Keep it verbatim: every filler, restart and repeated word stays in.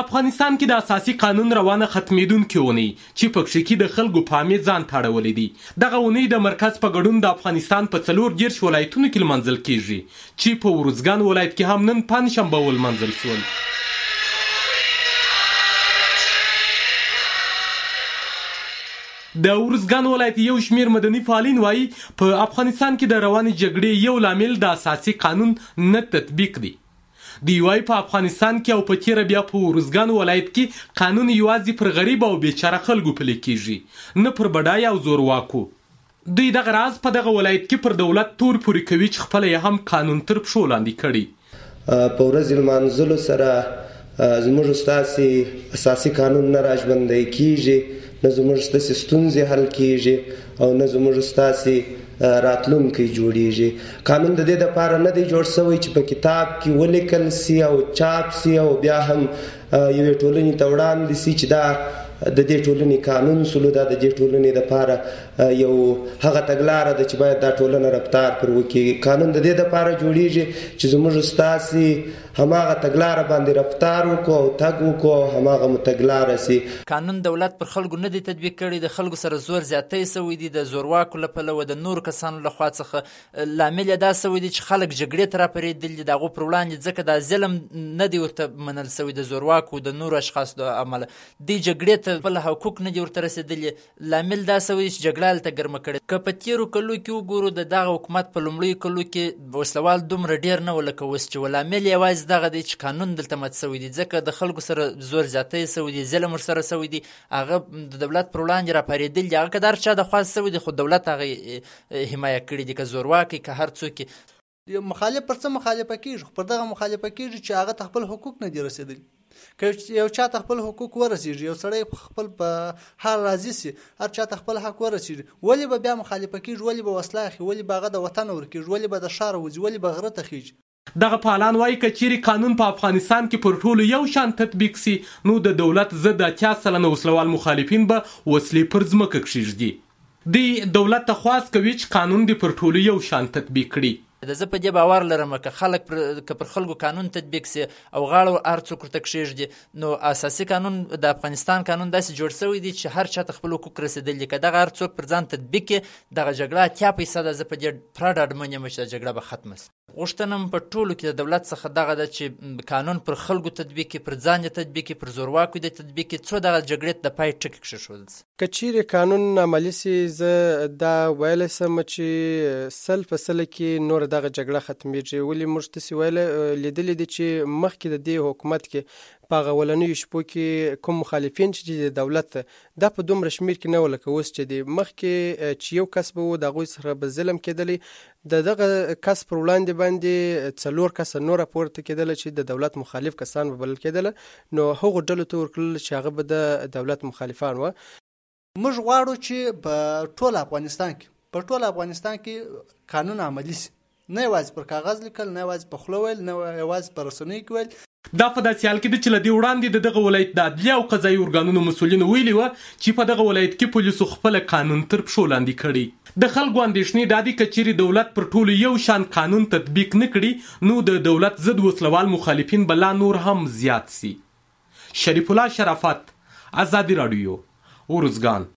افغانستان کې د اساسي قانون روانه ختمېدونکې اونۍ چې پکښې کې د خلکو پامې ځان ته اړولې دي. دغه اونۍ د مرکز په ګډون د افغانستان په څلور دېرش ولایتونو کې لمانځل کیږي چې په ارزګان ولایت کې هم نن پنجشنبه ولمانځل شول. د ارزګان ولایت یو شمیر مدني فعالین وایي په افغانستان کې د روانې جګړې یو لامل د اساسي قانون نه تطبیق دی. دوی وایي په افغانستان کې او په تیره بیا په ارزګان ولایت کې قانون یوازې پر غریب او بیچاره خلکو پلی کیږي، نه پر بډای او زورواکو. دوی دغه راز په دغه ولایت کې پر دولت تور پورې کوي چې خپله یې هم قانون تر پښو لاندې کړي. په ورځې لمانځلو سره زموږ ستاسې اساسي قانون نه راژوندی کیږي، نه زموږ ستاسې ستونزې حل کیږي او نه زموږ ستاسې راتلونکی جوړیږي. قانون د دې دپاره نه دی جوړ شوی چې په کتاب کې ولیکل سي او چاپ سي او بیا هم یوې ټولنې ته وړاندې سي چې دا د دې ټولنې قانون سلو، دا د دې ټولنې دپاره یو هغه تګلاره ده چې باید دا ټولنه رفتار پر وکړي. قانون د دې دپاره جوړیږي چې زموږ ستاسې هماغه تګلاره باندې رفتار وکړو او تګ وکړو او هماغه مو تګلاره سي. قانون دولت پر خلکو نه دی تطبیق کړی، د خلکو سره زور زیاتی سوی دی د زورواکو له پلوه د نورو کسانو له خوا څخه. لامل یې دا سوی دی چې خلک جګړې ته راپارېدلي دي د هغو پر وړاندې، ځکه دا ظلم نه دی ورته منل سوی د زورواکو د نورو اشخاصو د امله. دوی جګړې ته خپل حقوق نه دي ورته رسېدلي. لامل دا سوی دی چې جګړه هلته ګرمه کړې. که په تېرو کلو کې وګورو د دغه حکومت په لومړیو کلو کې وسلوال دومره ډېر نه و لکه اوس چې و. لامل یوازې دغه دی چې قانون دلته مات سوی دی، ځکه د خلکو سره زور زیاتی سوی دی، ظلم ورسره سوی دی، هغه د دولت پر وړاندې راپارېدلي دي. هغه که د هر چا د خوا سوی دی خو دولت هغه حمایه کړي دي، که زورواکي که هر څوک. مخالف پر څه مخالفه کېږي؟ خو پر دغه مخالفه کېږي چې هغه ته خپل حقوق نه دي رسېدلي. که یو چا ته خپل حقوق ورسېږي، یو سړی خپل په حال راضي سي، هر چا ته خپل حق ورسېږي، ولې به بیا مخالفه کېږي؟ ولې به وسله اخلي؟ ولې به هغه د وطن ورکېږي؟ ولې به د ښاره وځي؟ ولې به غره ته خېږي؟ دغه فعالان وایي که چیرې قانون په افغانستان کې پر ټولو یو شان تطبیق سي نو د دولت ضد اتیا سلنه وسلوال مخالفین به وسلې پر ځمکه کښېږدي. دوی دولت ته خواست کوي چې قانون دې پر ټولو یو شان تطبیق کړي. زه په دې باور لرم که خلک که پر خلکو قانون تطبیق سي او غاړه هر څوک ورته کښېږدي، نو اساسي قانون د افغانستان قانون داسې جوړ سوی دی چې هر چا ته خپل حقوق رسېدلي. که دغه هر څوک پر ځان تطبیق کړي، دغه جګړه اتیا فیصده زه په دې پوره ډاډمن یم چې جګړه به ختمه سي. غوښتنه م په ټولو کې د دولت څخه دغه ده چې قانون پر خلکو تطبیق کړي، پر ځان یې تطبیق کړي، پر زورواکو یې تطبیق کړي، څو دغه جګړې د پای ټکي کښېښودل سي. که چیرې قانون عملي سي، زه دا ویلی سم چې سل په سله کې نوره دغه جګړه ختمېږي. ولې موږ تاسې ویلی لیدلي دي چې مخکې د دې حکومت کې په هغه اولنیو شپو کې کوم مخالفین چې د دولت دا په دومره شمېر کې نه وو لکه اوس چې دی. مخکې چې یو کس به و د هغوی سره به ظلم کېدلی، د دغه کس پر وړاندې باندې څلور کسه نوره پورته کېدله چې د دولت مخالف کسان به بلل کېدله، نو هغو ډلو ته ورکړل چې هغه به د دولت مخالفان وه. موږ غواړو چې په ټول افغانستان کې په ټول افغانستان کې قانون عملي سي، نه یوازې پر کاغذ لیکل، نه یوازې په خوله ویل، نه یوازې په رسنیو کې ویل. دا په داسې حال کې ده چې له دې وړاندې د دغه ولایت د عدلیه او قضایي ارګانونو مسؤلینو ویلي وه چې په دغه ولایت کې پولیسو خپله قانون تر پښو لاندې کړی. د خلکو اندېښنې دا دي که چیرې دولت پر ټولو یو شان قانون تطبیق نه کړي نو د دولت ضد وسلوال مخالفین به لا نور هم زیات سي. شریف الله شرافت، ازادي راډیو، ارزګان.